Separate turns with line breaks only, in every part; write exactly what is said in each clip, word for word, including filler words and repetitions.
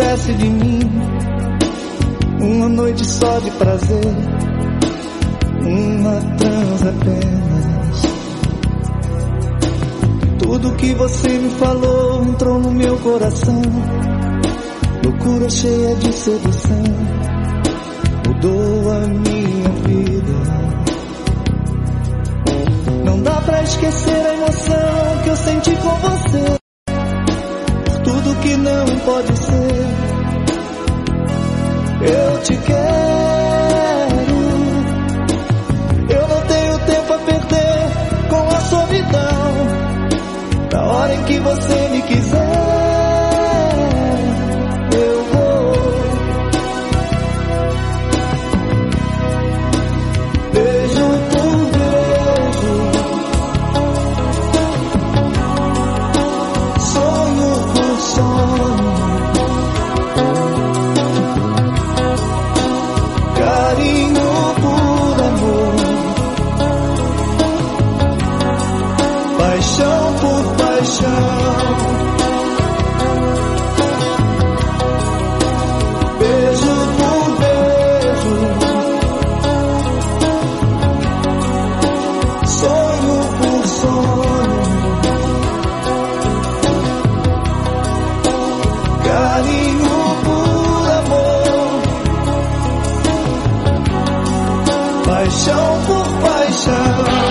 fizesse de mim uma noite só de prazer, uma trans apenas. Tudo que você me falou entrou no meu coração, loucura cheia de sedução, mudou a minha vida. Não dá pra esquecer a emoção que eu senti com você, por tudo que não pode ser. Eu te quero, eu não tenho tempo a perder com a solidão. Na hora em que você me quiser, eu vou. Beijo por beijo, sonho por sonho, carinho por amor, paixão por paixão. Beijo por beijo, sonho por sonho, carinho por amor, paixão por paixão.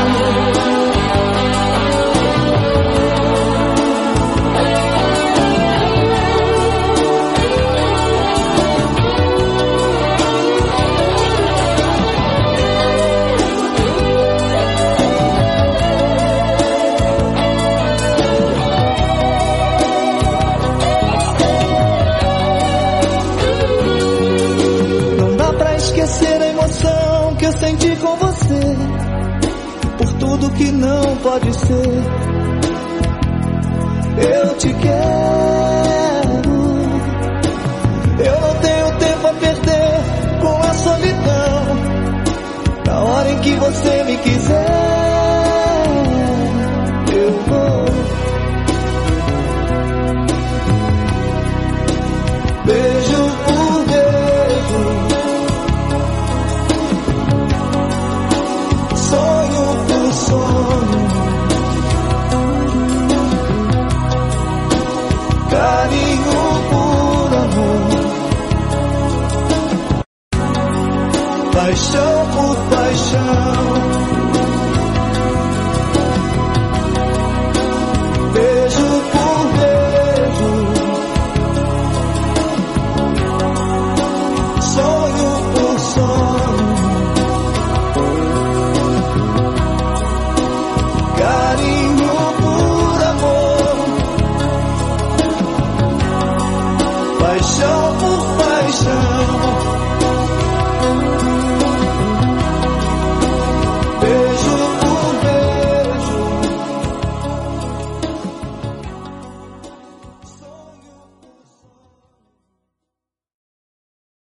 Esquecer a emoção que eu senti com você, por tudo que não pode ser. Eu te quero, eu não tenho tempo a perder com a solidão. Na hora em que você me quiser, eu vou. Beijo por beijo, sonho por sonho, carinho por amor, paixão por paixão.